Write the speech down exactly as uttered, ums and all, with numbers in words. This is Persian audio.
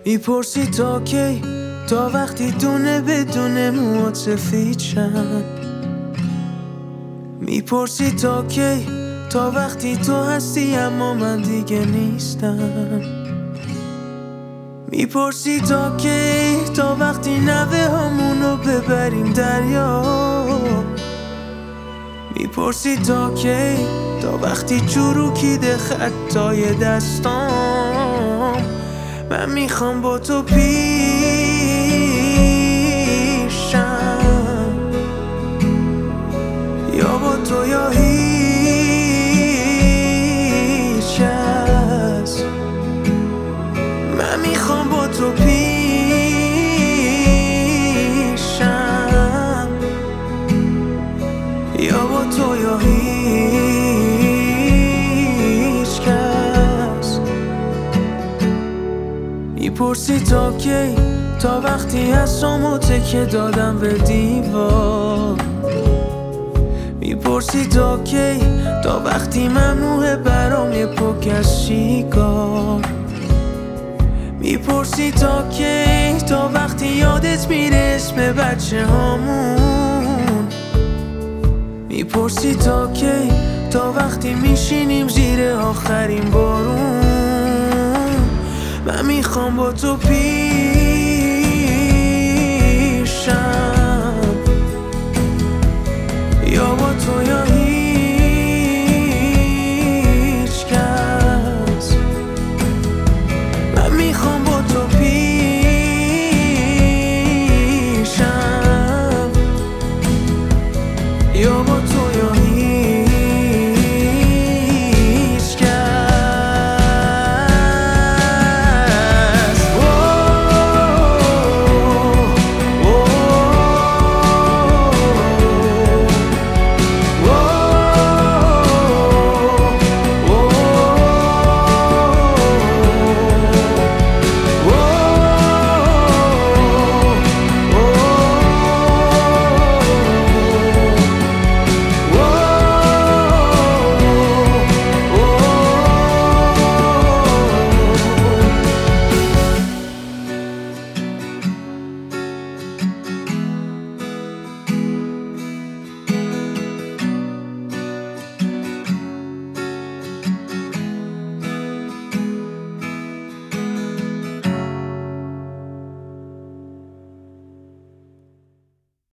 میپرسی تا کی، تا وقتی دونه بدونه موات سفید شن. میپرسی تا کی، تا وقتی تو هستی اما من دیگه نیستم. میپرسی تا کی، تا وقتی نوه همونو ببریم دریا. میپرسی تا کی، تا وقتی چروکیده خطای دستام. من میخوام با تو پیشم، یا با تو یا هیچ کس. من میخوام با تو پیشم، یا با تو یا هیچ کس. میپرسی تا کی، تا وقتی هستم و تکه دادم به دیوار. میپرسی تا کی، تا وقتی ممنوعه برام یه پک از شیکار. میپرسی تا کی، تا وقتی یادت میره اسم بچه هامون. میپرسی تا کی، تا وقتی میشینیم زیر آخرین بارون. من میخوام با تو پی